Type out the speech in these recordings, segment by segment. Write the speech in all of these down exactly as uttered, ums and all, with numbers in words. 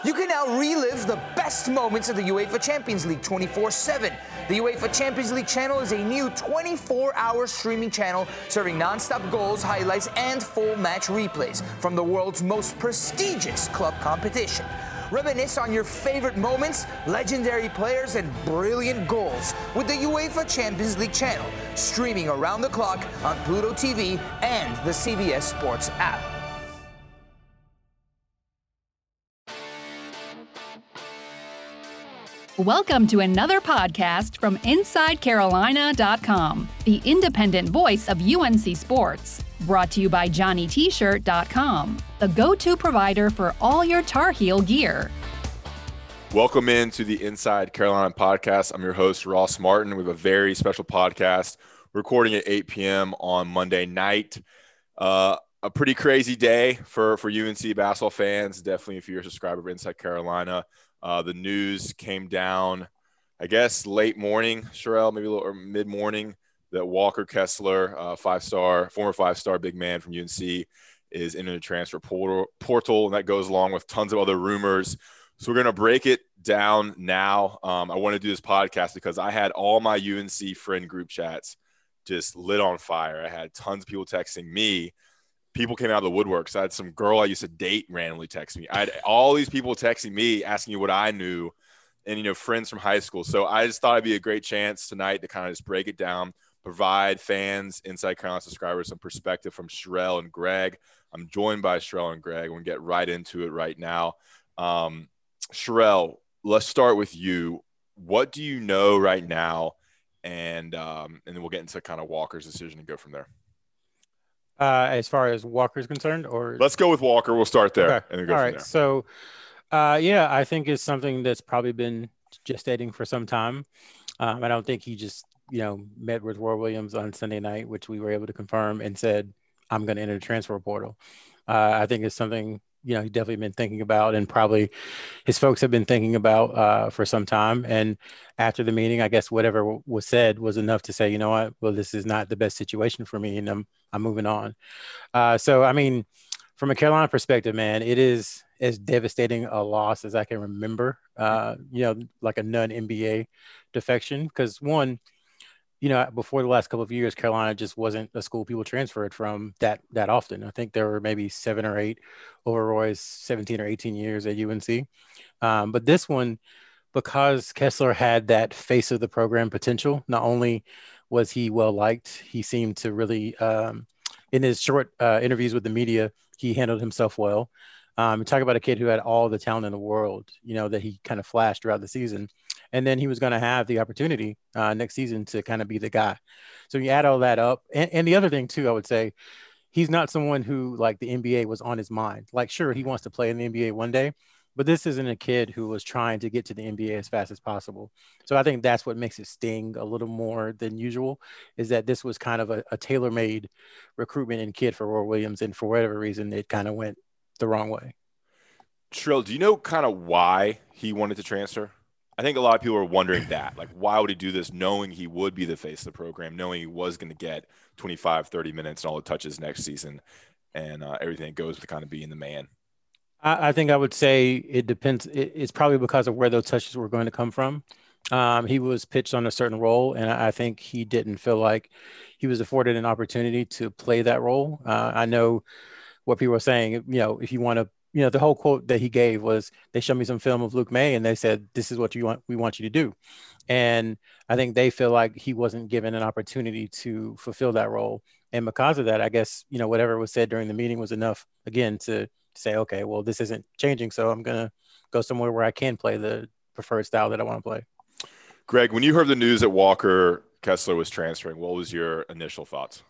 You can now relive the best moments of the UEFA Champions League twenty-four seven. The UEFA Champions League channel is a new twenty-four hour streaming channel serving non-stop goals, highlights, and full match replays from the world's most prestigious club competition. Reminisce on your favorite moments, legendary players, and brilliant goals with the UEFA Champions League channel, streaming around the clock on Pluto T V and the C B S Sports app. Welcome to another podcast from Inside Carolina dot com, the independent voice of U N C Sports. Brought to you by Johnny T Shirt dot com, the go-to provider for all your Tar Heel gear. Welcome into the Inside Carolina podcast. I'm your host, Ross Martin. We have a very special podcast recording at eight p.m. on Monday night. Uh, a pretty crazy day for, for U N C basketball fans. Definitely if you're a subscriber of Inside Carolina. Uh, the news came down, I guess, late morning, Sherelle, maybe a little or mid-morning, that Walker Kessler, uh, five-star, former five-star big man from U N C, is in the transfer portal, portal, and that goes along with tons of other rumors. So we're going to break it down now. Um, I want to do this podcast because I had all my U N C friend group chats just lit on fire. I had tons of people texting me. People came out of the woodworks. I had some girl I used to date randomly text me. I had all these people texting me, asking me what I knew, and, you know, friends from high school. So I just thought it'd be a great chance tonight to kind of just break it down, provide fans, Inside Carolina subscribers, some perspective from Sherelle and Greg. I'm joined by Sherelle and Greg. We'll get right into it right now. Um, Sherelle, let's start with you. What do you know right now? And, um, and then we'll get into kind of Walker's decision and go from there. Uh, as far as Walker is concerned, or let's go with Walker. We'll start there. Okay. And then go All from right. there. So, uh, yeah, I think it's something that's probably been gestating for some time. Um, I don't think he just, you know, met with Roy Williams on Sunday night, which we were able to confirm, and said, I'm going to enter the transfer portal. Uh, I think it's something, you know, he's definitely been thinking about, and probably his folks have been thinking about uh, for some time. And after the meeting, I guess whatever w- was said was enough to say, you know what, well, this is not the best situation for me, and I'm I'm moving on. Uh, so, I mean, from a Carolina perspective, man, it is as devastating a loss as I can remember, uh, you know, like a non-N B A defection. Because one, you know, before the last couple of years, Carolina just wasn't a school people transferred from that that often. I think there were maybe seven or eight over Roy's seventeen or eighteen years at U N C. Um, but this one, because Kessler had that face of the program potential, not only was he well-liked, he seemed to really, um, in his short uh, interviews with the media, he handled himself well. Um, talk about a kid who had all the talent in the world, you know, that he kind of flashed throughout the season. And then he was going to have the opportunity uh, next season to kind of be the guy. So you add all that up. And, and the other thing, too, I would say, he's not someone who, like, the N B A was on his mind. Like, sure, he wants to play in the N B A one day, but this isn't a kid who was trying to get to the N B A as fast as possible. So I think that's what makes it sting a little more than usual, is that this was kind of a, a tailor-made recruitment and kid for Roy Williams. And for whatever reason, it kind of went the wrong way. Trill, do you know kind of why he wanted to transfer? I think a lot of people are wondering that. Like, why would he do this knowing he would be the face of the program, knowing he was going to get twenty-five, thirty minutes and all the touches next season, and uh, everything that goes with kind of being the man? I, I think I would say it depends. It, it's probably because of where those touches were going to come from. Um, he was pitched on a certain role, and I think he didn't feel like he was afforded an opportunity to play that role. Uh, I know what people are saying, you know, if you want to, you know, the whole quote that he gave was, they showed me some film of Luke May and they said, this is what you want, we want you to do. And I think they feel like he wasn't given an opportunity to fulfill that role. And because of that, I guess, you know, whatever was said during the meeting was enough, again, to say, okay, well, this isn't changing, so I'm going to go somewhere where I can play the preferred style that I want to play. Greg, when you heard the news that Walker Kessler was transferring, what was your initial thoughts?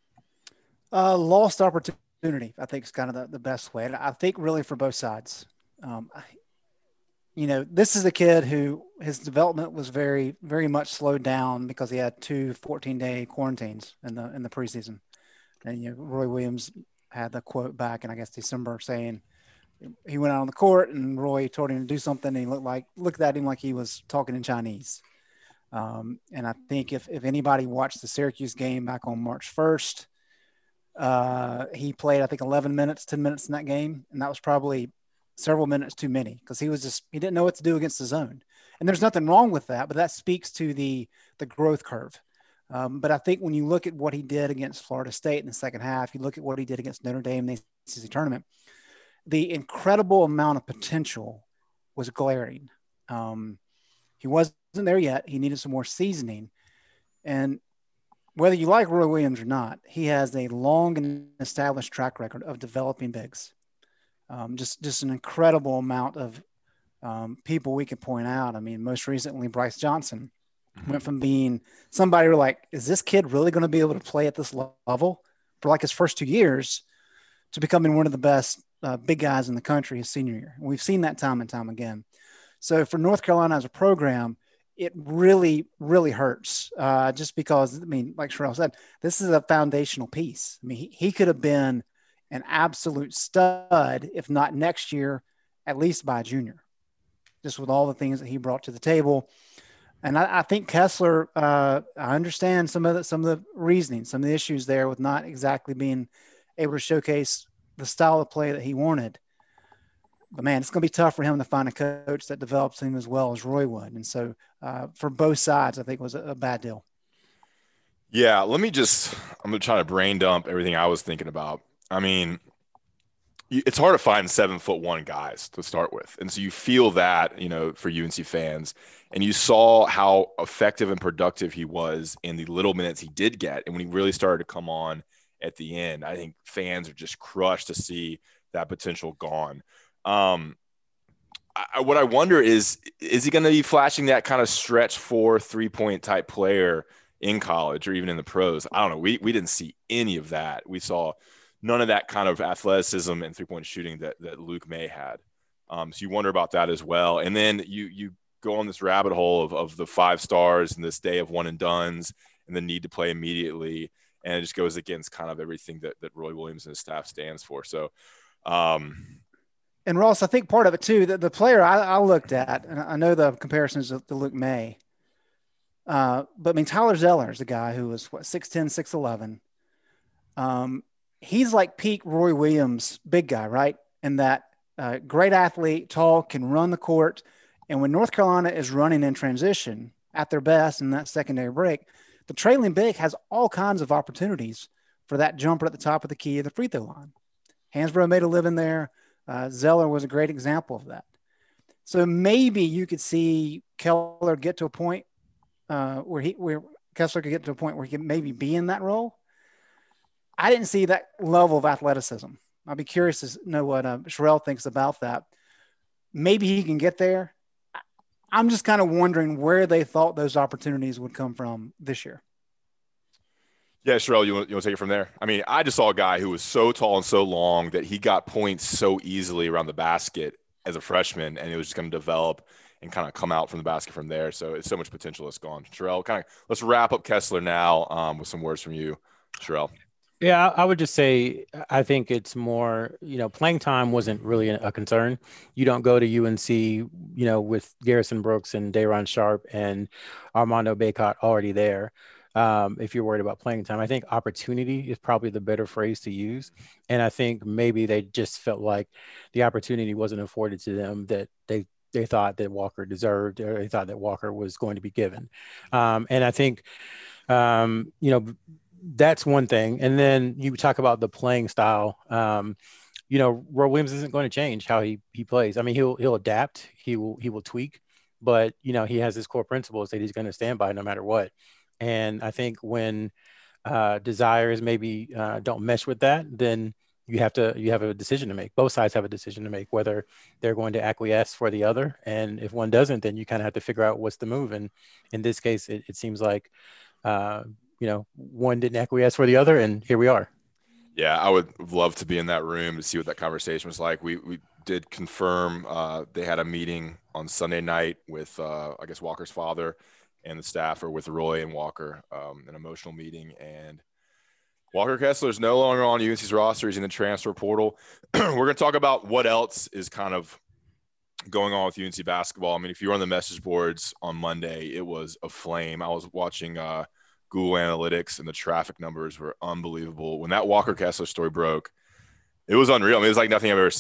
Uh, lost opportunity. Opportunity, I think, is kind of the, the best way. And I think really for both sides. Um, I, you know, this is a kid who his development was very, very much slowed down because he had two fourteen-day quarantines in the in the preseason. And, you know, Roy Williams had the quote back in, I guess, December saying he went out on the court and Roy told him to do something and he looked like looked at him like he was talking in Chinese. Um, and I think if, if anybody watched the Syracuse game back on March first, Uh, he played, I think, eleven minutes, ten minutes in that game. And that was probably several minutes too many because he was just, he didn't know what to do against the zone. And there's nothing wrong with that, but that speaks to the, the growth curve. Um, but I think when you look at what he did against Florida State in the second half, you look at what he did against Notre Dame in the A C C tournament, the incredible amount of potential was glaring. Um, he wasn't there yet. He needed some more seasoning. And whether you like Roy Williams or not, he has a long and established track record of developing bigs. Um, just, just an incredible amount of um, people we can point out. I mean, most recently, Bryce Johnson went from being somebody who were like, is this kid really going to be able to play at this level for like his first two years to becoming one of the best uh, big guys in the country his senior year. And we've seen that time and time again. So for North Carolina as a program, it really, really hurts uh, just because, I mean, like Sherrell said, this is a foundational piece. I mean, he, he could have been an absolute stud, if not next year, at least by junior, just with all the things that he brought to the table. And I, I think Kessler, uh, I understand some of the, some of the reasoning, some of the issues there with not exactly being able to showcase the style of play that he wanted. But man, it's going to be tough for him to find a coach that develops him as well as Roy would. And so uh, for both sides, I think it was a, a bad deal. Yeah. Let me just, I'm going to try to brain dump everything I was thinking about. I mean, it's hard to find seven foot one guys to start with. And so you feel that, you know, for U N C fans, and you saw how effective and productive he was in the little minutes he did get. And when he really started to come on at the end, I think fans are just crushed to see that potential gone. Um, I, what I wonder is, is he going to be flashing that kind of stretch four, three point type player in college or even in the pros? I don't know. We, we didn't see any of that. We saw none of that kind of athleticism and three point shooting that, that Luke May had. Um, so you wonder about that as well. And then you, you go on this rabbit hole of, of the five stars and this day of one and dones and the need to play immediately. And it just goes against kind of everything that, that Roy Williams and his staff stands for. So, um, and Ross, I think part of it too, that the player I, I looked at, and I know the comparisons to Luke May, uh, but I mean, Tyler Zeller is the guy who was what, six ten, six eleven. Um, he's like peak Roy Williams, big guy, right? And that uh, great athlete, tall, can run the court. And when North Carolina is running in transition at their best in that secondary break, the trailing big has all kinds of opportunities for that jumper at the top of the key of the free throw line. Hansbrough made a living there. Uh, Zeller was a great example of that. So maybe you could see Keller get to a point uh, where he, where Kessler could get to a point where he could maybe be in that role. I didn't see that level of athleticism. I'll be curious to know what uh, Sherrell thinks about that. Maybe he can get there. I'm just kind of wondering where they thought those opportunities would come from this year. Yeah, Sherrell, you want, you want to take it from there? I mean, I just saw a guy who was so tall and so long that he got points so easily around the basket as a freshman, and it was just going to develop and kind of come out from the basket from there. So it's so much potential that's gone. Sherrell, kind of let's wrap up Kessler now um, with some words from you, Sherrell. Yeah, I would just say I think it's more, you know, playing time wasn't really a concern. You don't go to U N C, you know, with Garrison Brooks and Day'Ron Sharp and Armando Bacot already there. Um, if you're worried about playing time, I think opportunity is probably the better phrase to use. And I think maybe they just felt like the opportunity wasn't afforded to them that they, they thought that Walker deserved, or they thought that Walker was going to be given. Um, and I think, um, you know, that's one thing. And then you talk about the playing style. Um, you know, Roy Williams isn't going to change how he, he plays. I mean, he'll, he'll adapt, he will, he will tweak, but you know, he has his core principles that he's going to stand by no matter what. And I think when uh, desires maybe uh, don't mesh with that, then you have to, you have a decision to make. Both sides have a decision to make, whether they're going to acquiesce for the other. And if one doesn't, then you kind of have to figure out what's the move. And in this case, it, it seems like, uh, you know, one didn't acquiesce for the other, and here we are. Yeah, I would love to be in that room to see what that conversation was like. We we did confirm uh, they had a meeting on Sunday night with, uh, I guess, Walker's father and the staff, or with Roy and Walker, um, an emotional meeting. And Walker Kessler is no longer on U N C's roster. He's in the transfer portal. We're going to talk about what else is kind of going on with U N C basketball. I mean, if you were on the message boards on Monday, it was aflame. I was watching uh, Google Analytics, and the traffic numbers were unbelievable. When that Walker Kessler story broke, it was unreal. I mean, it was like nothing I've ever seen.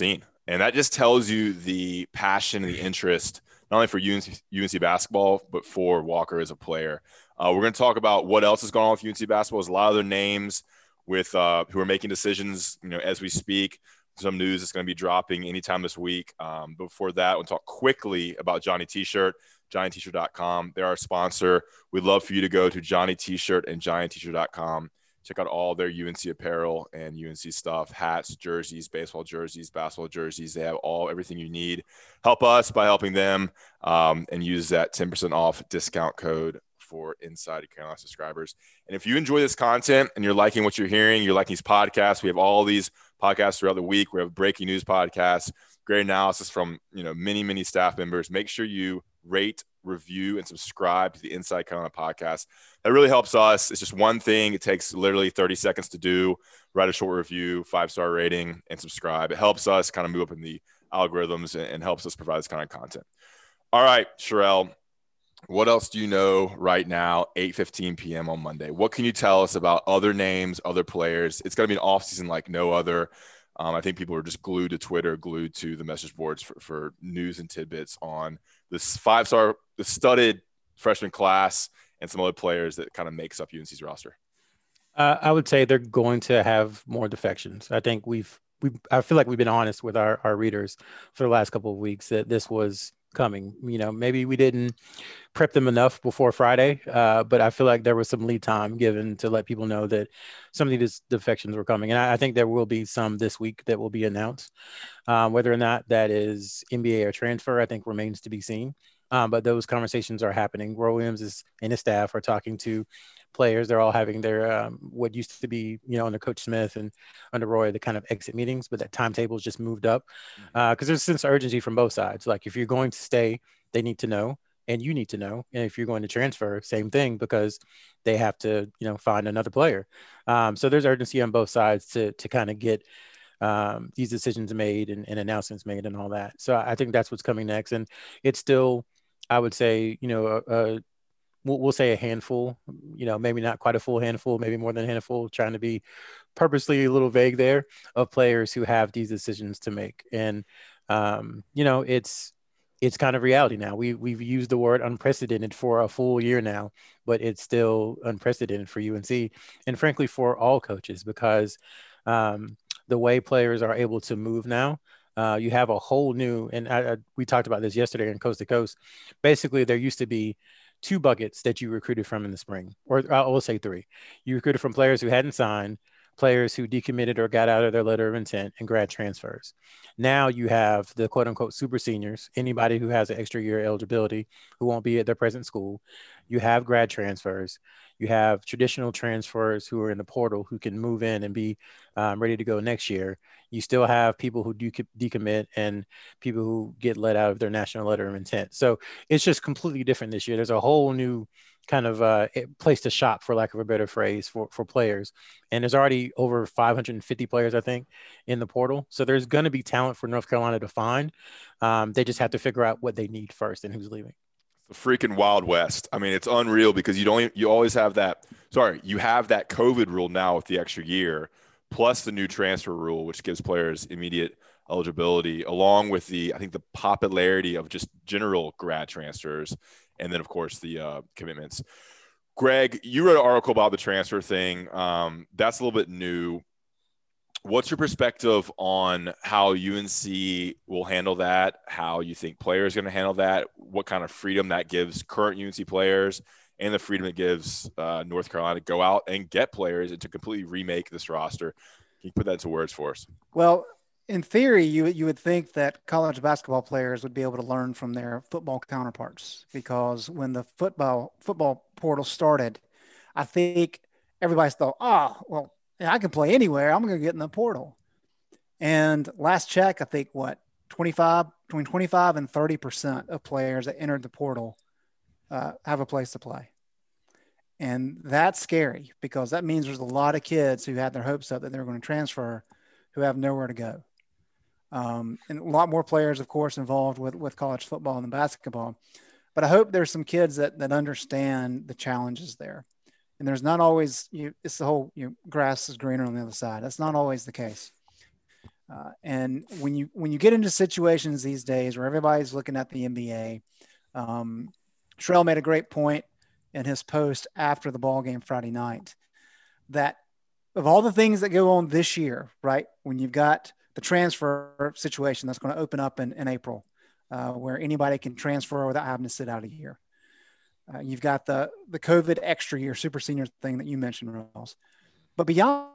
And that just tells you the passion and the interest, not only for U N C, U N C basketball, but for Walker as a player. Uh, we're going to talk about what else is going on with U N C basketball. There's a lot of other names with uh, who are making decisions, you know, as we speak. Some news is going to be dropping anytime this week. Um, before that, we'll talk quickly about Johnny T-Shirt, johnny t shirt dot com. They're our sponsor. We'd love for you to go to Johnny T-Shirt and johnny t shirt dot com. Check out all their U N C apparel and U N C stuff, hats, jerseys, baseball jerseys, basketball jerseys. They have all everything you need. Help us by helping them, um, and use that ten percent off discount code for Inside Carolina subscribers. And if you enjoy this content and you're liking what you're hearing, you're liking these podcasts, we have all these podcasts throughout the week. We have breaking news podcasts, great analysis from, you know, many, many staff members. Make sure you rate, review, and subscribe to the Inside Carolina podcast. That really helps us. It's just one thing. It takes literally thirty seconds to do. Write a short review, five-star rating, and subscribe. It helps us kind of move up in the algorithms and, and helps us provide this kind of content. All right, Sherelle, what else do you know right now, eight fifteen p.m. on Monday? What can you tell us about other names, other players? It's going to be an offseason like no other. Um, I think people are just glued to Twitter, glued to the message boards for, for news and tidbits on this five-star, the studded freshman class and some other players that kind of makes up U N C's roster. Uh, I would say they're going to have more defections. I think we've, we I feel like we've been honest with our, our readers for the last couple of weeks that this was coming. You know, maybe we didn't prep them enough before Friday, uh, but I feel like there was some lead time given to let people know that some of these defections were coming. And I, I think there will be some this week that will be announced. Um, whether or not that is N B A or transfer, I think remains to be seen. Um, but those conversations are happening. Roy Williams is, and his staff are talking to players. They're all having their um, what used to be, you know, under Coach Smith and under Roy, the kind of exit meetings, but that timetable has just moved up because uh, there's a sense of urgency from both sides. Like if you're going to stay, they need to know, and you need to know. And if you're going to transfer, same thing, because they have to, you know, find another player. Um, so there's urgency on both sides to to kind of get um, these decisions made and, and announcements made and all that. So I think that's what's coming next, and it's still, I would say, you know, uh, we'll, we'll say a handful, you know, maybe not quite a full handful, maybe more than a handful, trying to be purposely a little vague there, of players who have these decisions to make. And, um, you know, it's, it's kind of reality now. We, we've used the word unprecedented for a full year now, but it's still unprecedented for U N C and frankly for all coaches, because um, the way players are able to move now, Uh, you have a whole new, and I, I, we talked about this yesterday in Coast to Coast. Basically, there used to be two buckets that you recruited from in the spring, or I will say three. You recruited from players who hadn't signed, players who decommitted or got out of their letter of intent, and grad transfers. Now you have the quote unquote super seniors, anybody who has an extra year eligibility who won't be at their present school. You have grad transfers. You have traditional transfers who are in the portal who can move in and be um, ready to go next year. You still have people who do decommit and people who get let out of their national letter of intent. So it's just completely different this year. There's a whole new kind of uh, place to shop, for lack of a better phrase, for, for players. And there's already over five hundred fifty players, I think, in the portal. So there's going to be talent for North Carolina to find. Um, they just have to figure out what they need first and who's leaving. The freaking Wild West. I mean, it's unreal because you don't, you always have that, sorry, you have that COVID rule now with the extra year, plus the new transfer rule, which gives players immediate eligibility, along with the, I think the popularity of just general grad transfers. And then of course the uh, commitments. Greg, you wrote an article about the transfer thing. Um, that's a little bit new. What's your perspective on how U N C will handle that? How you think players are going to handle that? What kind of freedom that gives current U N C players and the freedom it gives uh, North Carolina to go out and get players and to completely remake this roster? Can you put that into words for us? Well, in theory, you you would think that college basketball players would be able to learn from their football counterparts, because when the football football portal started, I think everybody thought, oh, well, I can play anywhere. I'm going to get in the portal. And last check, I think what, twenty-five, between twenty-five and thirty percent of players that entered the portal uh, have a place to play. And that's scary, because that means there's a lot of kids who had their hopes up that they're going to transfer who have nowhere to go. Um, and a lot more players, of course, involved with, with college football and basketball. But I hope there's some kids that, that understand the challenges there. And there's not always, you, it's the whole, you know, grass is greener on the other side. That's not always the case. Uh, and when you when you get into situations these days where everybody's looking at the N B A, um, Sherrell made a great point in his post after the ball game Friday night that of all the things that go on this year, right, when you've got the transfer situation that's going to open up in, in April, uh, where anybody can transfer without having to sit out a year. Uh, you've got the the COVID extra year, super senior thing that you mentioned, Ross. But beyond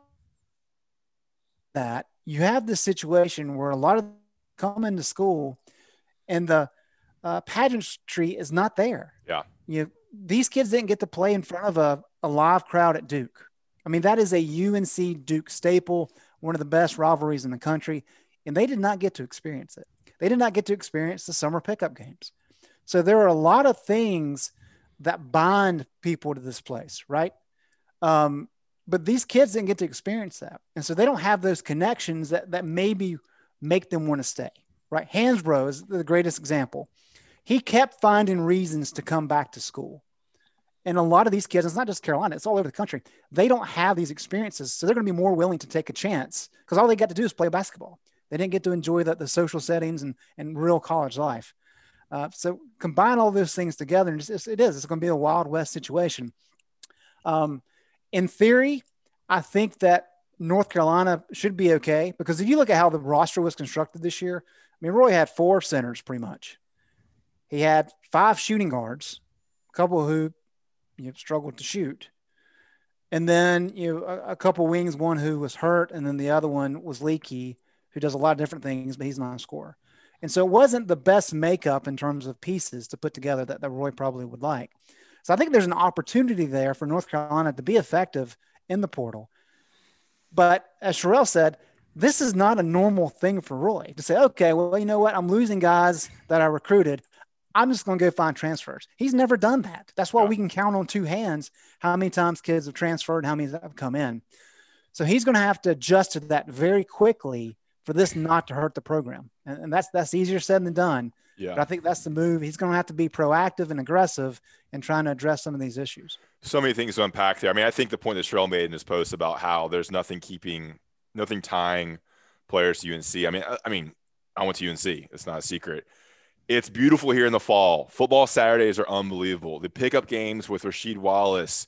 that, you have this situation where a lot of them come into school and the uh, pageantry is not there. Yeah. You these kids didn't get to play in front of a, a live crowd at Duke. I mean, that is a U N C Duke staple, one of the best rivalries in the country, and they did not get to experience it. They did not get to experience the summer pickup games. So there are a lot of things that bind people to this place, right? Um, but these kids didn't get to experience that. And so they don't have those connections that, that maybe make them want to stay, right? Hansbrough is the greatest example. He kept finding reasons to come back to school. And a lot of these kids, it's not just Carolina, it's all over the country. They don't have these experiences. So they're going to be more willing to take a chance because all they got to do is play basketball. They didn't get to enjoy the, the social settings and, and real college life. Uh, so combine all those things together, and it's, it is, it's going to be a Wild West situation. Um, in theory, I think that North Carolina should be okay because if you look at how the roster was constructed this year, I mean, Roy had four centers pretty much. He had five shooting guards, a couple who you know, struggled to shoot. And then you know, a, a couple wings, one who was hurt, and then the other one was Leaky, who does a lot of different things, but he's not a scorer. And so it wasn't the best makeup in terms of pieces to put together that, that Roy probably would like. So I think there's an opportunity there for North Carolina to be effective in the portal. But as Sherrell said, this is not a normal thing for Roy to say, okay, well, you know what? I'm losing guys that I recruited. I'm just going to go find transfers. He's never done that. That's why yeah. we can count on two hands how many times kids have transferred, how many have come in. So he's going to have to adjust to that very quickly for this not to hurt the program. And, and that's, that's easier said than done. Yeah. But I think that's the move. He's going to have to be proactive and aggressive in trying to address some of these issues. So many things to unpack there. I mean, I think the point that Sherrell made in his post about how there's nothing keeping, nothing tying players to U N C. I mean, I, I mean, I went to U N C. It's not a secret. It's beautiful here in the fall. Football Saturdays are unbelievable. The pickup games with Rasheed Wallace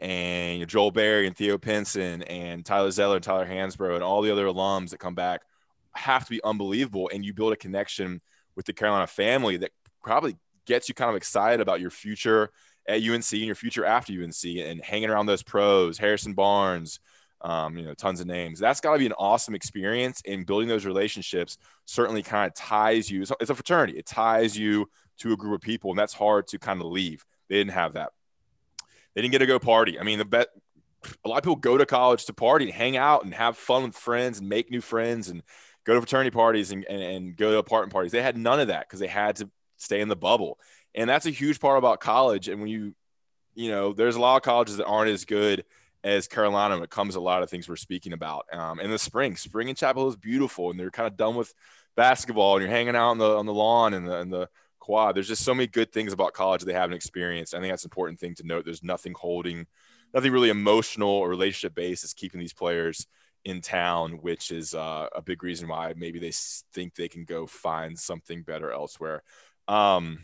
and Joel Berry and Theo Pinson and Tyler Zeller and Tyler Hansbrough and all the other alums that come back have to be unbelievable. And you build a connection with the Carolina family that probably gets you kind of excited about your future at U N C and your future after U N C and hanging around those pros, Harrison Barnes, um, you know, tons of names. That's got to be an awesome experience, and building those relationships certainly kind of ties you. It's a fraternity. It ties you to a group of people, and that's hard to kind of leave. They didn't have that. They didn't get to go party. I mean, the bet a lot of people go to college to party and hang out and have fun with friends and make new friends and go to fraternity parties and, and, and go to apartment parties. They had none of that because they had to stay in the bubble. And that's a huge part about college. And when you, you know, there's a lot of colleges that aren't as good as Carolina when it comes to a lot of things we're speaking about. Um, in the spring, spring in Chapel Hill is beautiful, and they're kind of done with basketball, and you're hanging out on the on the lawn and the and the quad. There's just so many good things about college that they haven't experienced. I think that's an important thing to note. There's nothing holding, nothing really emotional or relationship based is keeping these players in town, which is uh, a big reason why maybe they think they can go find something better elsewhere. Um,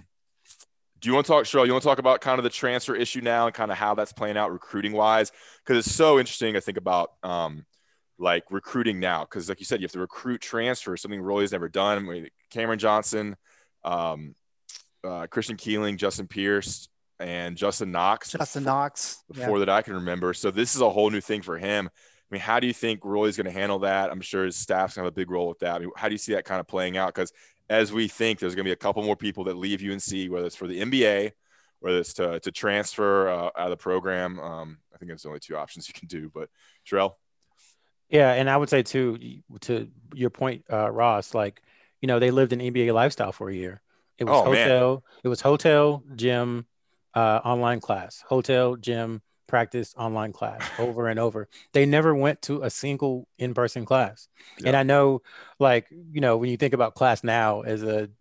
Do you want to talk, Sherrell, you want to talk about kind of the transfer issue now and kind of how that's playing out recruiting wise? Because it's so interesting to think about um, like recruiting now. Because like you said, you have to recruit transfer, something Roy's never done. Cameron Johnson, um, uh, Christian Keeling, Justin Pierce, and Justin Knox. Justin Knox. Before yeah. that I can remember. So this is a whole new thing for him. I mean, how do you think Roy's going to handle that? I'm sure his staff's going to have a big role with that. I mean, how do you see that kind of playing out? Because as we think, there's going to be a couple more people that leave U N C, whether it's for the N B A, whether it's to, to transfer uh, out of the program. Um, I think that's the only two options you can do. But Sherrell? Yeah, and I would say, too, to your point, uh, Ross, like, you know, they lived an N B A lifestyle for a year. It was oh, hotel, man. It was hotel, gym, uh, online class, hotel, gym, practice, online class over and over. They never went to a single in-person class. Yep. And I know, like, you know, when you think about class now as a, you know,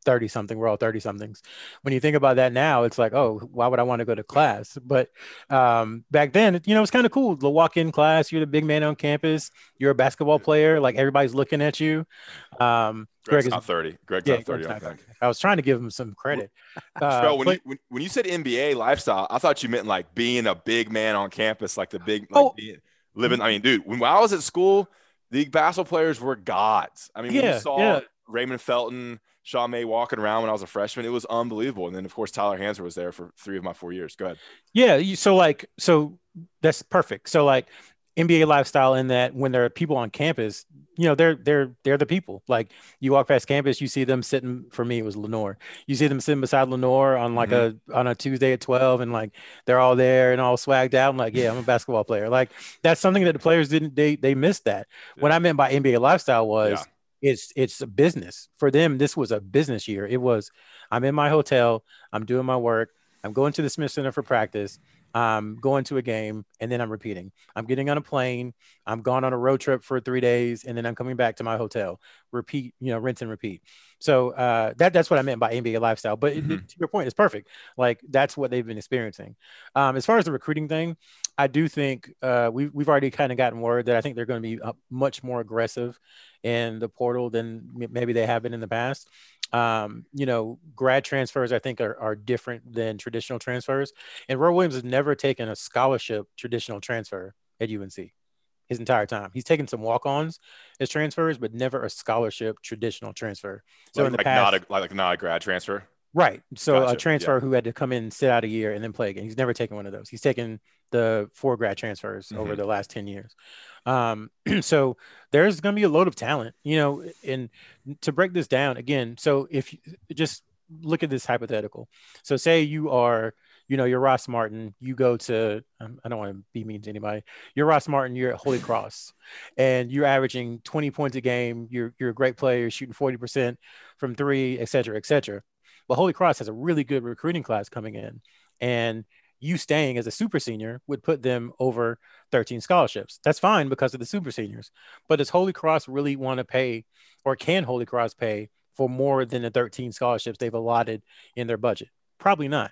thirty something. We're all thirty somethings. When you think about that now, it's like, oh, why would I want to go to class? But um, back then, you know, it's kind of cool to walk in class. You're the big man on campus. You're a basketball player. Like everybody's looking at you. Um, Greg's Greg is not thirty. Greg's yeah, not thirty. Greg's I not think. I was trying to give him some credit. Uh, Shrell, when, but, you, when, when you said N B A lifestyle, I thought you meant like being a big man on campus, like the big, like Oh. being, living. I mean, dude, when I was at school, the basketball players were gods. I mean, when Yeah, you saw yeah. Raymond Felton, Sean May walking around when I was a freshman, it was unbelievable. And then, of course, Tyler Hanser was there for three of my four years. Go ahead. Yeah. You, so like, so that's perfect. So like N B A lifestyle in that when there are people on campus, you know, they're, they're, they're the people. Like you walk past campus, you see them sitting, for me, it was Lenore. You see them sitting beside Lenore on like mm-hmm. a, on a Tuesday at twelve and like, they're all there and all swagged out. I'm like, yeah, I'm a basketball player. Like that's something that the players didn't, they, they missed that. Yeah. What I meant by N B A lifestyle was yeah. it's, it's a business for them. This was a business year. It was, I'm in my hotel, I'm doing my work. I'm going to the Smith Center for practice. I'm going to a game and then I'm repeating. I'm getting on a plane. I'm gone on a road trip for three days and then I'm coming back to my hotel. Repeat, you know, rinse and repeat. So uh, that that's what I meant by N B A lifestyle. But mm-hmm. it, to your point, it's perfect. Like that's what they've been experiencing. Um, as far as the recruiting thing, I do think uh, we've we've already kind of gotten word that I think they're going to be uh, much more aggressive in the portal than maybe they have been in the past. Um, you know, grad transfers, I think, are, are different than traditional transfers. And Roy Williams has never taken a scholarship traditional transfer at U N C his entire time. He's taken some walk-ons as transfers, but never a scholarship traditional transfer. So like, in the like past, not a, like not a grad transfer. Right. So Gotcha. a transfer yeah. who had to come in, sit out a year, and then play again. He's never taken one of those. He's taken the four grad transfers mm-hmm. over the last ten years. Um, so there's going to be a load of talent, you know, and to break this down again. So if you just look at this hypothetical. So say you are, you know, you're Ross Martin, you go to, um, I don't want to be mean to anybody. You're Ross Martin, you're at Holy Cross and you're averaging twenty points a game. You're, you're a great player, you're shooting forty percent from three, et cetera, et cetera. But Holy Cross has a really good recruiting class coming in, and you staying as a super senior would put them over thirteen scholarships. That's fine because of the super seniors. But does Holy Cross really want to pay, or can Holy Cross pay for more than the thirteen scholarships they've allotted in their budget? Probably not.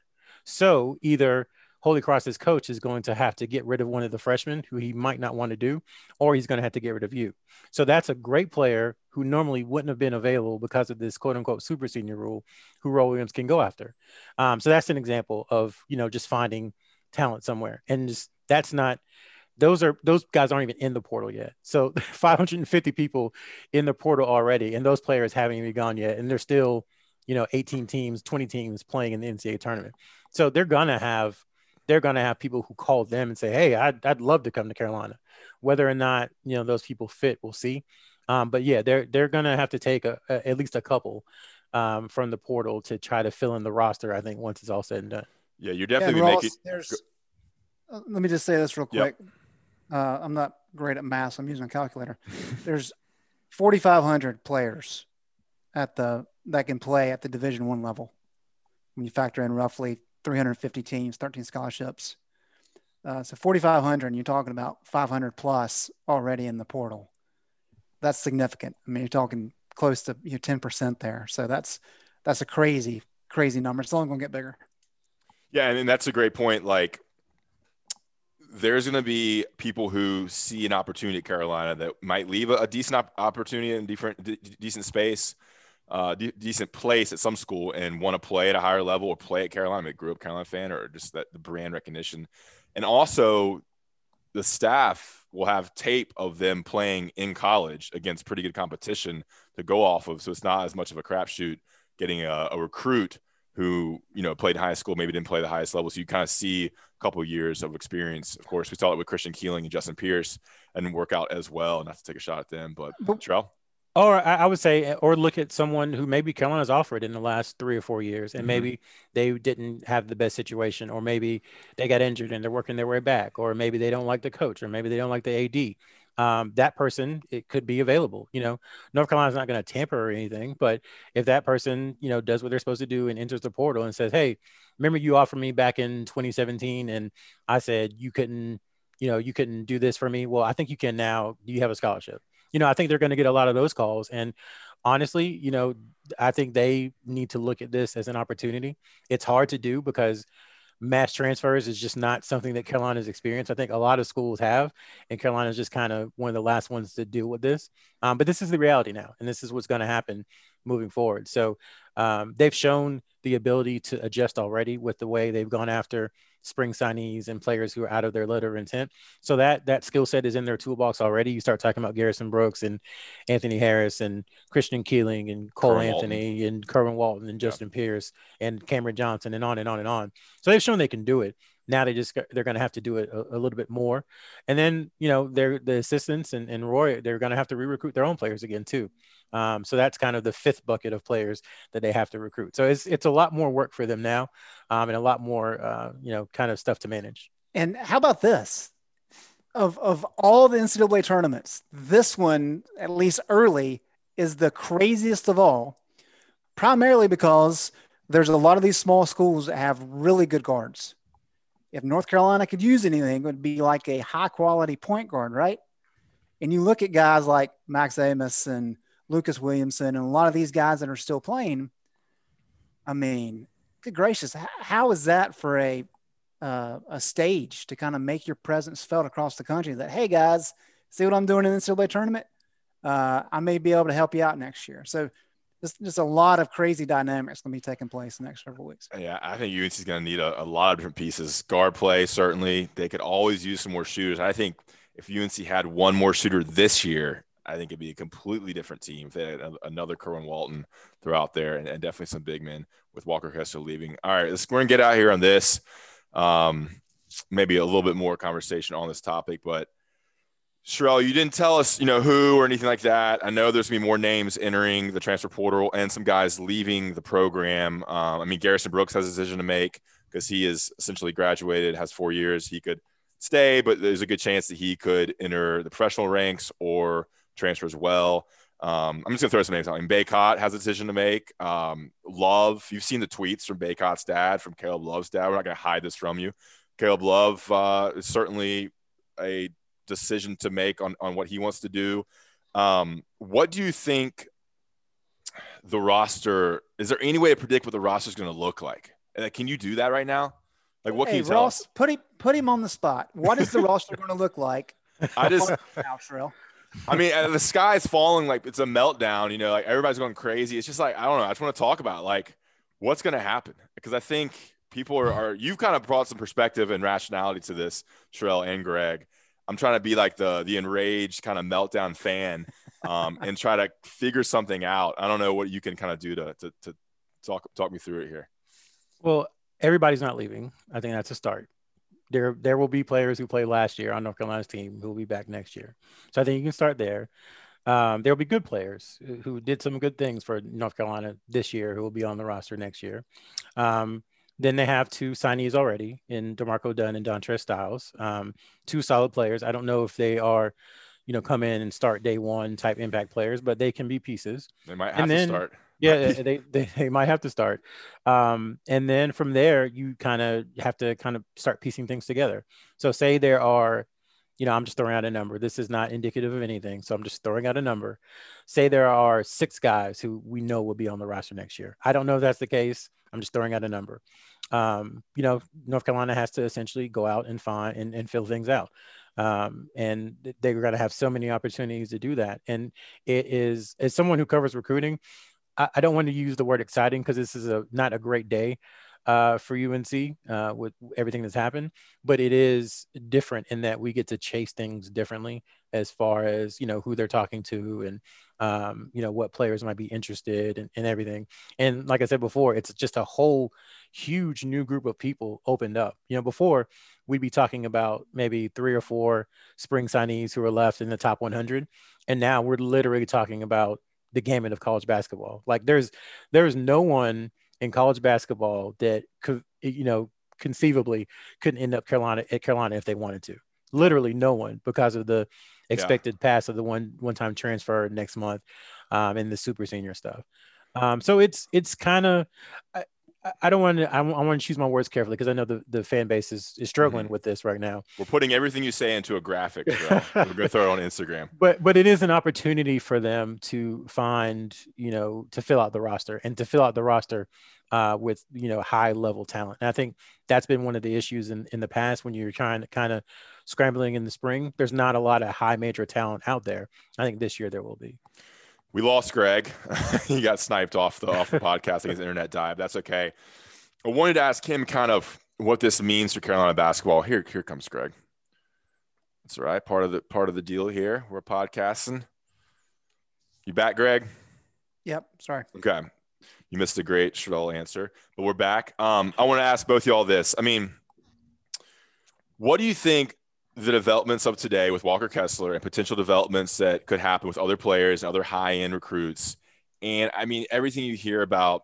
So either Holy Cross's coach is going to have to get rid of one of the freshmen who he might not want to do, or he's going to have to get rid of you. So that's a great player who normally wouldn't have been available because of this quote unquote super senior rule, who Roy Williams can go after. Um, so that's an example of, you know, just finding talent somewhere. And just, that's not, those are, those guys aren't even in the portal yet. So five hundred fifty people in the portal already, and those players haven't even gone yet. And they're still, you know, eighteen teams, twenty teams playing in the N C double A tournament. So they're going to have, they're going to have people who call them and say, hey, I'd, I'd love to come to Carolina. Whether or not, you know, those people fit, we'll see. Um, but yeah, they're, they're going to have to take a, a, at least a couple um, from the portal to try to fill in the roster, I think, once it's all said and done. Yeah, you're definitely yeah, Ross, making. There's, uh, let me just say this real quick. Yep. Uh, I'm not great at math. So I'm using a calculator. There's forty-five hundred players at the that can play at the Division One level. When you factor in roughly three hundred fifty teams, thirteen scholarships. Uh, so forty-five hundred, and you're talking about five hundred plus already in the portal. That's significant. I mean, you're talking close to you know, ten percent there. So that's that's a crazy, crazy number. It's only going to get bigger. Yeah, and that's a great point. Like, there's going to be people who see an opportunity at Carolina that might leave a, a decent op- opportunity in different, d- decent space, uh, d- decent place at some school and want to play at a higher level or play at Carolina. They grew up Carolina fan or just that the brand recognition. And also the staff will have tape of them playing in college against pretty good competition to go off of. So it's not as much of a crapshoot getting a, a recruit who, you know, played high school, maybe didn't play the highest level. So you kind of see a couple of years of experience. Of course, we saw it with Christian Keeling and Justin Pierce and work out as well. Not to take a shot at them, but Shrell? Or I would say, or look at someone who maybe Carolina's offered in the last three or four years, and mm-hmm. maybe they didn't have the best situation, or maybe they got injured and they're working their way back, or maybe they don't like the coach, or maybe they don't like the A D. Um, that person, it could be available. You know, North Carolina's not going to tamper or anything, but if that person, you know, does what they're supposed to do and enters the portal and says, hey, remember you offered me back in twenty seventeen and I said you couldn't, you know, you couldn't do this for me. Well, I think you can now. Do you have a scholarship? You know, I think they're going to get a lot of those calls. And honestly, you know, I think they need to look at this as an opportunity. It's hard to do because mass transfers is just not something that Carolina's experienced. I think a lot of schools have, and Carolina's just kind of one of the last ones to deal with this. Um, but this is the reality now, and this is what's going to happen moving forward. So um, they've shown the ability to adjust already with the way they've gone after spring signees and players who are out of their letter of intent. So that that skill set is in their toolbox already. You start talking about Garrison Brooks and Anthony Harris and Christian Keeling and Cole Kerwin Anthony Walton. and Kerwin Walton and Justin yeah. Pierce and Cameron Johnson and on and on and on. So they've shown they can do it. Now they just they're going to have to do it a, a little bit more. And then, you know, they're the assistants and, and Roy, they're going to have to re-recruit their own players again too. Um, so that's kind of the fifth bucket of players that they have to recruit. So it's it's a lot more work for them now, um, and a lot more, uh, you know, kind of stuff to manage. And how about this? Of of all the N C double A tournaments, this one, at least early, is the craziest of all, primarily because there's a lot of these small schools that have really good guards. If North Carolina could use anything, it would be like a high-quality point guard, right? And you look at guys like Max Amos and Lucas Williamson and a lot of these guys that are still playing. I mean, good gracious, how is that for a uh, a stage to kind of make your presence felt across the country that, hey, guys, see what I'm doing in the N C double A tournament? Uh, I may be able to help you out next year. So just, just a lot of crazy dynamics going to be taking place in the next several weeks. Yeah, I think U N C is going to need a, a lot of different pieces. Guard play, certainly. They could always use some more shooters. I think if U N C had one more shooter this year, I think it'd be a completely different team if they had another Kerwin Walton throughout there, and, and definitely some big men with Walker Kessler leaving. All right, let's, we're going to get out here on this. Um, maybe a little bit more conversation on this topic, but Sherrell, you didn't tell us, you know, who or anything like that. I know there's going to be more names entering the transfer portal and some guys leaving the program. Um, I mean, Garrison Brooks has a decision to make because he is essentially graduated, has four years. He could stay, but there's a good chance that he could enter the professional ranks or transfer as well. Um, I'm just going to throw some names out. I mean, Baycott has a decision to make. Um, Love, you've seen the tweets from Baycott's dad, from Caleb Love's dad. We're not going to hide this from you. Caleb Love uh, is certainly a decision to make on, on what he wants to do. Um, what do you think the roster – is there any way to predict what the roster is going to look like? And can you do that right now? Like, what can hey, you tell Ross, us? Put him, put him on the spot. What is the roster going to look like? I just – now, Sherrell. I mean, the sky is falling like it's a meltdown, you know, like everybody's going crazy. It's just like, I don't know. I just want to talk about like what's going to happen because I think people are, are, you've kind of brought some perspective and rationality to this, Sherrell and Greg. I'm trying to be like the, the enraged kind of meltdown fan um, and try to figure something out. I don't know what you can kind of do to, to, to talk, talk me through it here. Well, everybody's not leaving. I think that's a start. There, there will be players who played last year on North Carolina's team who will be back next year. So I think you can start there. Um, there will be good players who did some good things for North Carolina this year who will be on the roster next year. Um, then they have two signees already in DeMarco Dunn and Dontrez Styles, um, two solid players. I don't know if they are, you know, come in and start day one type impact players, but they can be pieces. They might have and to then, start. Yeah, they, they they might have to start. Um, and then from there, you kind of have to kind of start piecing things together. So say there are, you know, I'm just throwing out a number. This is not indicative of anything. So I'm just throwing out a number. Say there are six guys who we know will be on the roster next year. I don't know if that's the case. I'm just throwing out a number. Um, you know, North Carolina has to essentially go out and find and, and fill things out. Um, and they're going to have so many opportunities to do that. And it is, as someone who covers recruiting, I, I don't want to use the word exciting because this is a not a great day uh, for U N C uh, with everything that's happened, but it is different in that we get to chase things differently as far as, you know, who they're talking to and, um, you know, what players might be interested in and everything. And like I said before, it's just a whole huge new group of people opened up. You know, before we'd be talking about maybe three or four spring signees who are left in the top one hundred. And now we're literally talking about the gamut of college basketball. Like there's, there's no one in college basketball that could, you know, conceivably couldn't end up Carolina at Carolina if they wanted to. Literally no one because of the expected yeah. pass of the one, one-time transfer next month um, and the super senior stuff. Um, so it's, it's kind of, I, I don't want to. I want to choose my words carefully because I know the, the fan base is, is struggling mm-hmm. with this right now. We're putting everything you say into a graphic. So we're going to throw it on Instagram. But but it is an opportunity for them to find, you know, to fill out the roster and to fill out the roster uh, with, you know, high level talent. And I think that's been one of the issues in, in the past when you're trying to kind of scrambling in the spring. There's not a lot of high major talent out there. I think this year there will be. We lost Greg. He got sniped off the off the podcast. His internet died. That's okay. I wanted to ask him kind of what this means for Carolina basketball. Here, here comes Greg. That's all right. Part of the part of the deal here. We're podcasting. You back, Greg? Yep. Sorry. Okay. You missed a great Sherelle answer, but we're back. Um, I want to ask both y'all this. I mean, what do you think the developments of today with Walker Kessler and potential developments that could happen with other players and other high-end recruits? And I mean, everything you hear about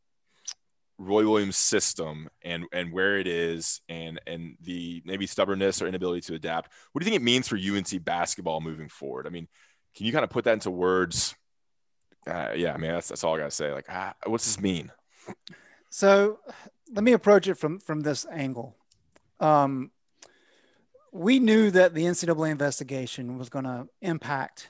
Roy Williams' system and, and where it is and, and the maybe stubbornness or inability to adapt, what do you think it means for U N C basketball moving forward? I mean, can you kind of put that into words? Uh, yeah, I mean, that's, that's all I got to say. Like, ah, what's this mean? So let me approach it from, from this angle. Um, We knew that the N C double A investigation was going to impact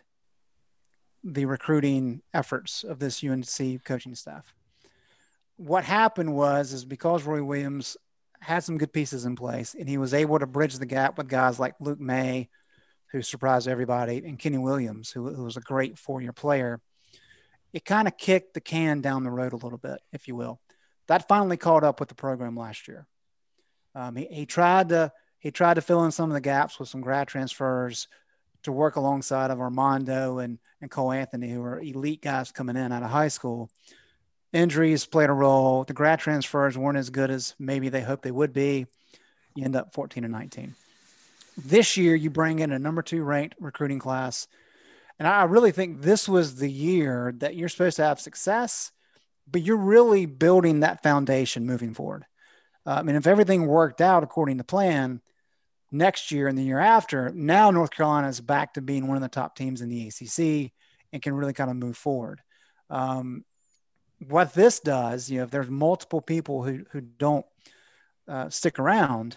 the recruiting efforts of this U N C coaching staff. What happened was, is because Roy Williams had some good pieces in place and he was able to bridge the gap with guys like Luke May, who surprised everybody, and Kenny Williams, who, who was a great four-year player, it kind of kicked the can down the road a little bit, if you will. That finally caught up with the program last year. Um, he, he tried to, He tried to fill in some of the gaps with some grad transfers to work alongside of Armando and, and Cole Anthony, who are elite guys coming in out of high school. Injuries played a role. The grad transfers weren't as good as maybe they hoped they would be. You end up fourteen and nineteen. This year, you bring in a number two ranked recruiting class. And I really think this was the year that you're supposed to have success, but you're really building that foundation moving forward. Uh, I mean, if everything worked out according to plan, next year and the year after, now North Carolina is back to being one of the top teams in the A C C and can really kind of move forward. Um, what this does, you know, if there's multiple people who, who don't uh, stick around,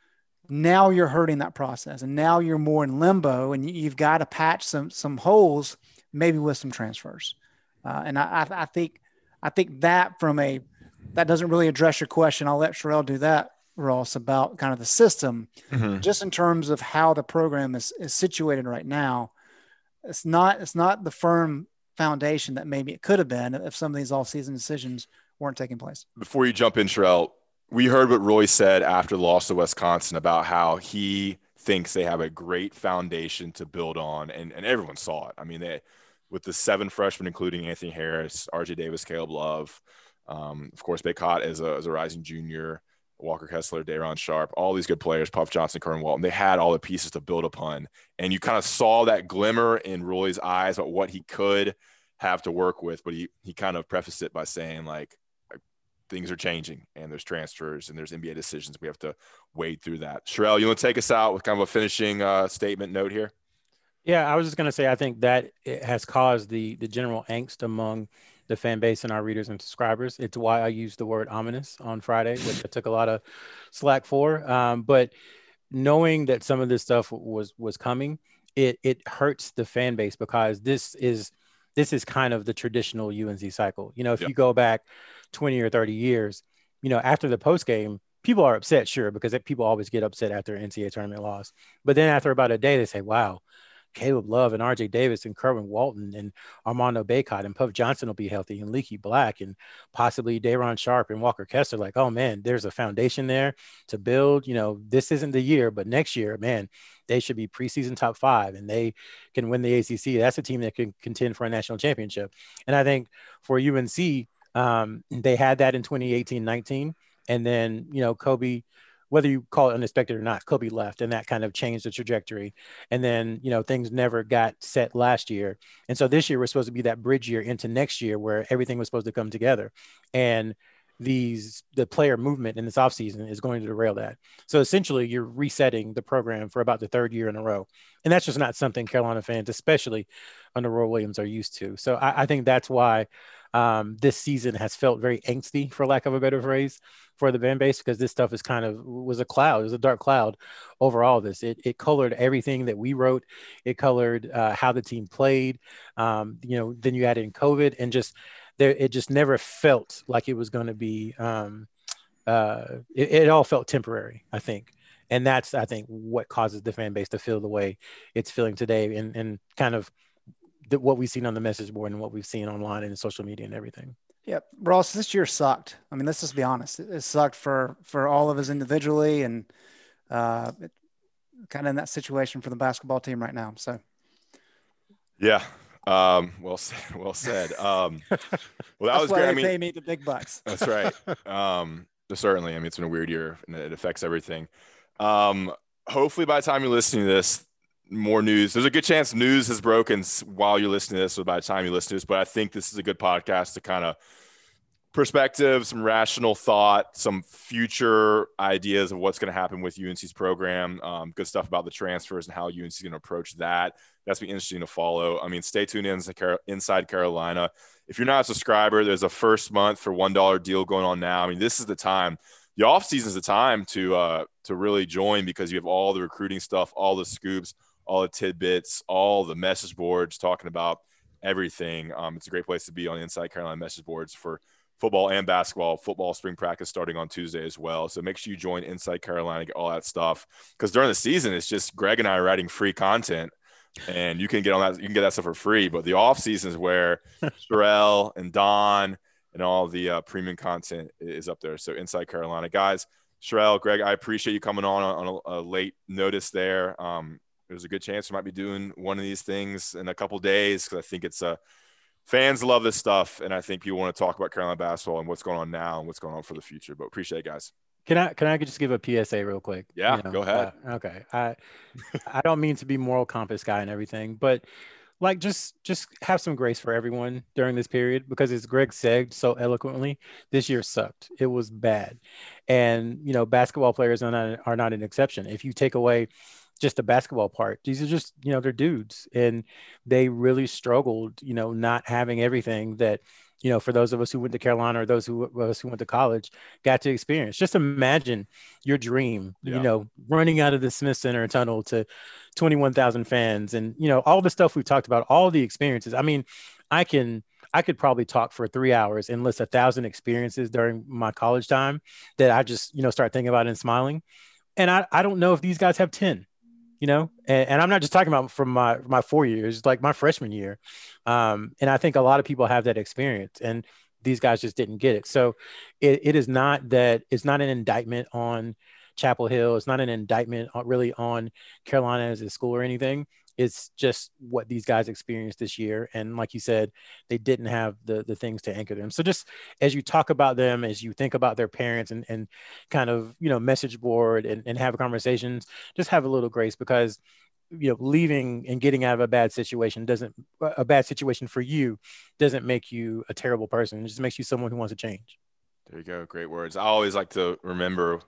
now you're hurting that process. And now you're more in limbo and you've got to patch some, some holes, maybe with some transfers. Uh, and I, I, I think, I think that from a, that doesn't really address your question. I'll let Sherelle do that, Ross, about kind of the system, mm-hmm. just in terms of how the program is, is situated right now. It's not, it's not the firm foundation that maybe it could have been if some of these all-season decisions weren't taking place. Before you jump in, Sherelle, we heard what Roy said after the loss to Wisconsin about how he thinks they have a great foundation to build on, and, and everyone saw it. I mean, they, with the seven freshmen, including Anthony Harris, R J Davis, Caleb Love, um, of course, Bacot as a, as a rising junior, Walker Kessler, Day'Ron Sharpe, all these good players, Puff Johnson, Kerwin Walton, they had all the pieces to build upon. And you kind of saw that glimmer in Roy's eyes about what he could have to work with. But he, he kind of prefaced it by saying, like, things are changing and there's transfers and there's N B A decisions. We have to wade through that. Sherelle, you want to take us out with kind of a finishing uh, statement note here? Yeah, I was just going to say, I think that it has caused the the general angst among the fan base and our readers and subscribers. It's why I used the word ominous on Friday, which I took a lot of slack for. Um, but knowing that some of this stuff was was coming, it it hurts the fan base because this is this is kind of the traditional U N C cycle. You know, if yep. you go back twenty or thirty years, you know, after the post game, people are upset, sure, because people always get upset after an N C double A tournament loss. But then after about a day, they say, wow, Caleb Love and R J Davis and Kerwin Walton and Armando Bacot and Puff Johnson will be healthy and Leaky Black and possibly Day'Ron Sharpe and Walker Kessler. Like, oh man, there's a foundation there to build. You know, this isn't the year, but next year, man, they should be preseason top five and they can win the A C C. That's a team that can contend for a national championship. And I think for U N C, um, they had that in twenty eighteen nineteen. And then, you know, Kobe, whether you call it unexpected or not, Kobe left and that kind of changed the trajectory. And then, you know, things never got set last year. And so this year was supposed to be that bridge year into next year where everything was supposed to come together. And these the player movement in this offseason is going to derail that. So essentially you're resetting the program for about the third year in a row. And that's just not something Carolina fans, especially under Roy Williams, are used to. So I, I think that's why um, this season has felt very angsty, for lack of a better phrase, for the fan base, because this stuff is kind of was a cloud, it was a dark cloud over all this. It, it colored everything that we wrote. It colored uh, how the team played. Um, you know, then you add in COVID and just there, it just never felt like it was going to be, um, uh, it, it all felt temporary, I think. And that's, I think, what causes the fan base to feel the way it's feeling today, and, and kind of the, what we've seen on the message board and what we've seen online and in social media and everything. Yeah, Ross, this year sucked. I mean, let's just be honest. It, it sucked for, for all of us individually, and uh, it, kind of in that situation for the basketball team right now. So, yeah. Um, well said. Well said. Um, well, that that's was why great. they I mean, pay me the big bucks. That's right. Um, certainly. I mean, it's been a weird year and it affects everything. Um, hopefully by the time you're listening to this, more news. There's a good chance news has broken while you're listening to this, so by the time you listen to this, but I think this is a good podcast to kind of perspective, some rational thought, some future ideas of what's going to happen with U N C's program. Um, good stuff about the transfers and how U N C is going to approach that. That's be interesting to follow. I mean, stay tuned in Inside Carolina. If you're not a subscriber, there's a first month for one dollar deal going on now. I mean, this is the time. The off season is the time to uh, to really join, because you have all the recruiting stuff, all the scoops, all the tidbits, all the message boards talking about everything. Um, it's a great place to be on the Inside Carolina message boards for football and basketball. Football spring practice starting on Tuesday as well. So make sure you join Inside Carolina, get all that stuff. Because during the season, it's just Greg and I writing free content, and you can get on that. You can get that stuff for free. But the off season is where Sherelle and Don and all the uh, premium content is up there. So Inside Carolina, guys. Sherelle, Greg, I appreciate you coming on on a, a late notice there. Um, there's a good chance we might be doing one of these things in a couple days, because I think it's a uh, fans love this stuff, and I think people want to talk about Carolina basketball and what's going on now and what's going on for the future. But appreciate it, guys. Can I can I just give a P S A real quick? Yeah, you know, go ahead. Uh, okay, I I don't mean to be moral compass guy and everything, but like just just have some grace for everyone during this period, because as Greg said so eloquently, this year sucked. It was bad, and you know basketball players are not are not an exception. If you take away just the basketball part, these are just, you know, they're dudes, and they really struggled, you know, not having everything that, you know, for those of us who went to Carolina, or those who of us who went to college got to experience. Just imagine your dream, yeah. you know, running out of the Smith Center tunnel to twenty-one thousand fans, and, you know, all the stuff we've talked about, all the experiences. I mean, I can, I could probably talk for three hours and list a thousand experiences during my college time that I just, you know, start thinking about and smiling. And I, I don't know if these guys have ten. You know, and, and I'm not just talking about from my my four years, like my freshman year. Um, and I think a lot of people have that experience, and these guys just didn't get it. So it, it is not that it's not an indictment on Chapel Hill. It's not an indictment on, really on Carolina as a school or anything. It's just what these guys experienced this year. And like you said, they didn't have the the things to anchor them. So just as you talk about them, as you think about their parents and, and kind of, you know, message board and, and have conversations, just have a little grace, because, you know, leaving and getting out of a bad situation doesn't, a bad situation for you doesn't make you a terrible person. It just makes you someone who wants to change. There you go. Great words. I always like to remember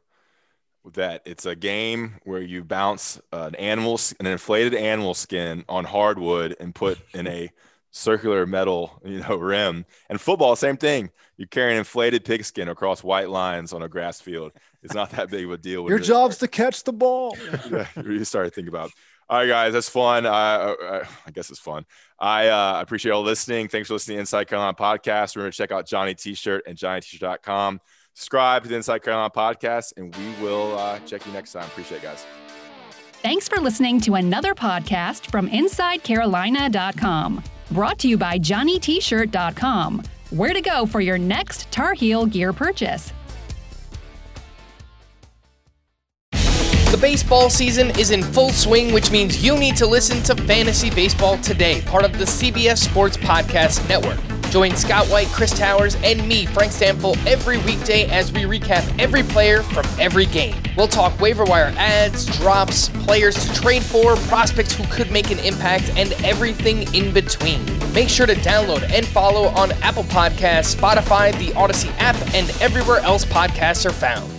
that it's a game where you bounce an animal, an inflated animal skin on hardwood and put in a circular metal, you know, rim. And football, same thing. You carry an inflated pigskin across white lines on a grass field. It's not that big of a deal. Your job's to catch the ball. Yeah, you start to think about. All right, guys, that's fun. I, I, I guess it's fun. I uh, appreciate all listening. Thanks for listening to Inside Carolina Podcast. Remember to check out Johnny T-shirt and Johnny T shirt dot com. Subscribe to the Inside Carolina Podcast, and we will uh, check you next time. Appreciate it, guys. Thanks for listening to another podcast from Inside Carolina dot com. Brought to you by Johnny T shirt dot com. Where to go for your next Tar Heel gear purchase. The baseball season is in full swing, which means you need to listen to Fantasy Baseball Today, part of the C B S Sports Podcast Network. Join Scott White, Chris Towers, and me, Frank Stample, every weekday as we recap every player from every game. We'll talk waiver wire ads, drops, players to trade for, prospects who could make an impact, and everything in between. Make sure to download and follow on Apple Podcasts, Spotify, the Odyssey app, and everywhere else podcasts are found.